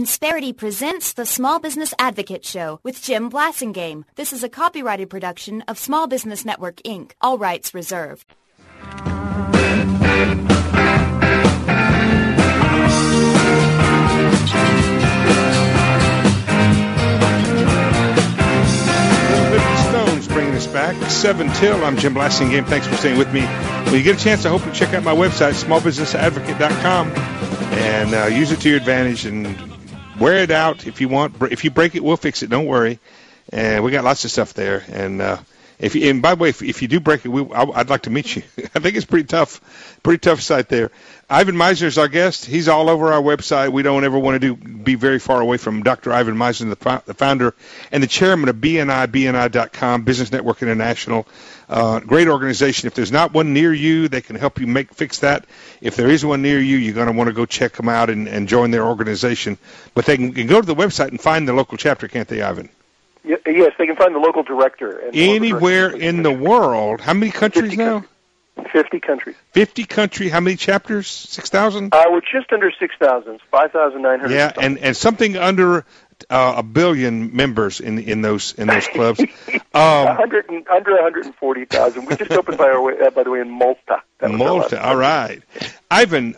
Insperity presents the Small Business Advocate Show with Jim Blasingame. This is a copyrighted production of Small Business Network, Inc., all rights reserved. Bringing us back 7 till. I'm Jim Blasingame. Thanks for staying with me. When you get a chance, I hope you check out my website, smallbusinessadvocate.com, and use it to your advantage and wear it out if you want. If you break it, we'll fix it. Don't worry. And we got lots of stuff there. And and by the way, if you do break it, I'd like to meet you. I think it's pretty tough site there. Ivan Misner is our guest. He's all over our website. We don't ever want to be very far away from Dr. Ivan Misner, the founder and the chairman of BNI.com, Business Network International. Great organization. If there's not one near you, they can help you fix that. If there is one near you, you're going to want to go check them out and join their organization. But they can go to the website and find the local chapter, can't they, Ivan? Yes, they can find the local director. Anywhere in the world. How many countries now? 50 countries. 50 countries. How many chapters? 6,000? We're just under 6,000. 5,900. Yeah, and something under a billion members in those clubs. Under 140,000. We just opened by the way in Malta. Malta. All right, Ivan.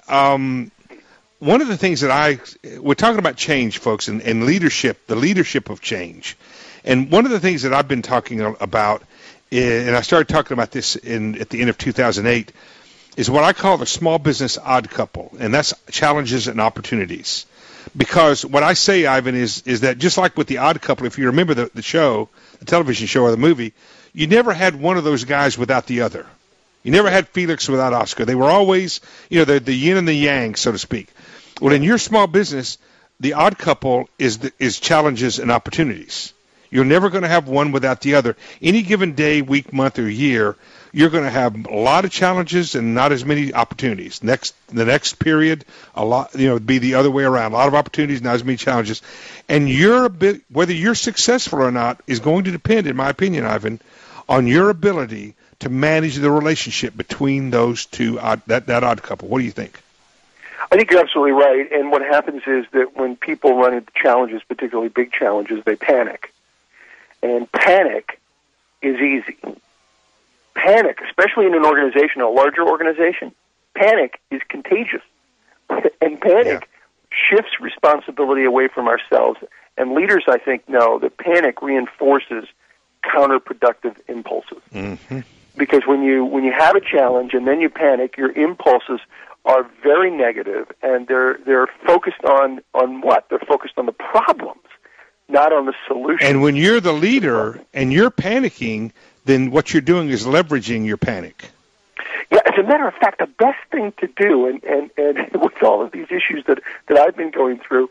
One of the things that we're talking about change, folks, and leadership, the leadership of change. And one of the things that I've been talking about, and I started talking about this at the end of 2008, is what I call the small business odd couple, and that's challenges and opportunities. Because what I say, Ivan, is that just like with the Odd Couple, if you remember the show, the television show or the movie, you never had one of those guys without the other. You never had Felix without Oscar. They were always, the yin and the yang, so to speak. Well, in your small business, the odd couple is challenges and opportunities. You're never going to have one without the other. Any given day, week, month, or year, you're going to have a lot of challenges and not as many opportunities. The next period, be the other way around. A lot of opportunities, not as many challenges. And whether you're successful or not is going to depend, in my opinion, Ivan, on your ability to manage the relationship between those two, that odd couple. What do you think? I think you're absolutely right. And what happens is that when people run into challenges, particularly big challenges, they panic. And panic is easy. Panic, especially in an organization, a larger organization, panic is contagious. And panic shifts responsibility away from ourselves. And leaders, I think, know that panic reinforces counterproductive impulses. Mm-hmm. Because when you have a challenge and then you panic, your impulses are very negative, and they're focused on what? They're focused on the problems, not on the solution. And when you're the leader and you're panicking, then what you're doing is leveraging your panic. Yeah, as a matter of fact, the best thing to do, and with all of these issues that I've been going through,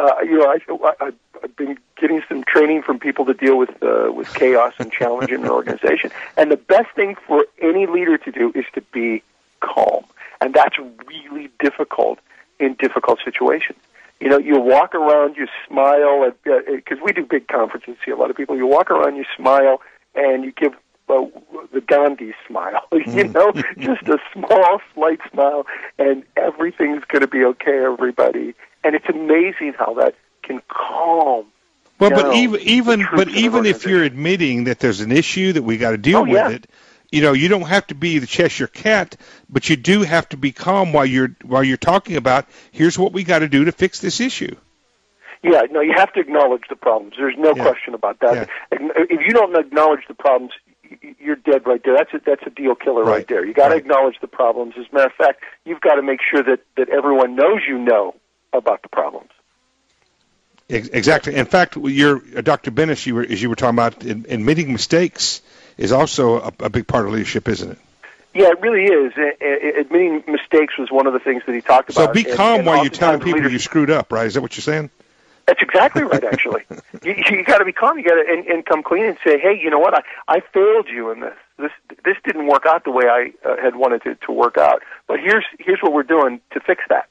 I've been getting some training from people to deal with chaos and challenge in an organization. And the best thing for any leader to do is to be calm. And that's really difficult in difficult situations. You walk around, you smile, because we do big conferences, see a lot of people. You walk around, you smile, and you give the Gandhi smile, just a small, slight smile, and everything's going to be okay, everybody. And it's amazing how that can calm. Well, but even if you're admitting that there's an issue that we got to deal with it, you don't have to be the Cheshire Cat, but you do have to be calm while you're talking about here's what we got to do to fix this issue. Yeah, no, you have to acknowledge the problems. There's no question about that. Yeah. If you don't acknowledge the problems, you're dead right there. That's a deal killer right there. You got to acknowledge the problems. As a matter of fact, you've got to make sure that everyone knows you know about the problems. Exactly. In fact, Dr. Bennis, as you were talking about, admitting mistakes is also a big part of leadership, isn't it? Yeah, it really is. Admitting mistakes was one of the things that he talked about. So be calm while you're telling people you screwed up, right? Is that what you're saying? That's exactly right, actually. You got to be calm. You got to and come clean and say, hey, you know what? I failed you in this. This didn't work out the way I had wanted it to work out. But here's what we're doing to fix that.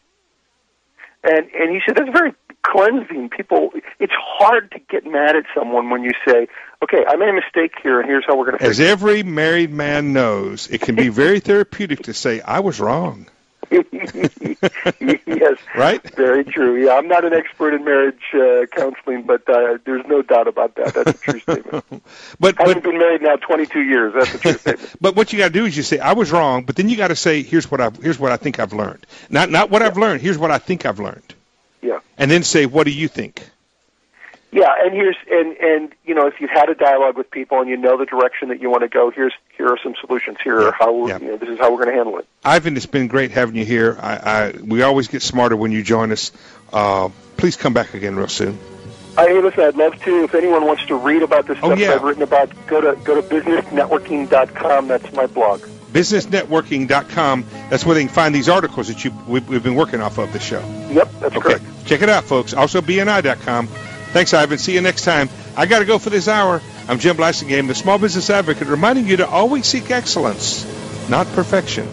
And he said that's very cleansing. People, it's hard to get mad at someone when you say, okay, I made a mistake here, and here's how we're going to fix it. As every married man knows, it can be very therapeutic to say, I was wrong. Yes. Right? Very true. Yeah, I'm not an expert in marriage counseling, but there's no doubt about that. That's a true statement. But I've been married now 22 years. That's a true statement. But what you got to do is you say, I was wrong, but then you got to say, here's what I think I've learned. Not what I've learned. Here's what I think I've learned. Yeah. And then say, what do you think? Yeah, and if you've had a dialogue with people and you know the direction that you want to go, here are some solutions. Here are how this is how we're going to handle it. Ivan, it's been great having you here. We always get smarter when you join us. Please come back again real soon. Hey, listen, I'd love to. If anyone wants to read about this stuff that I've written about, go to businessnetworking.com. That's my blog. Businessnetworking.com. That's where they can find these articles that we've been working off of the show. Yep, that's correct. Check it out, folks. Also, BNI.com. Thanks, Ivan. See you next time. I got to go for this hour. I'm Jim Blasingame, the Small Business Advocate, reminding you to always seek excellence, not perfection.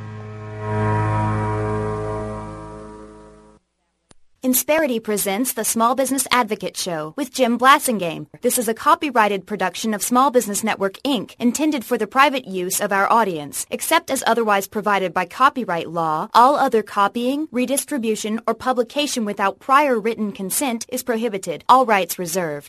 Insperity presents the Small Business Advocate Show with Jim Blasingame. This is a copyrighted production of Small Business Network, Inc., intended for the private use of our audience. Except as otherwise provided by copyright law, all other copying, redistribution, or publication without prior written consent is prohibited. All rights reserved.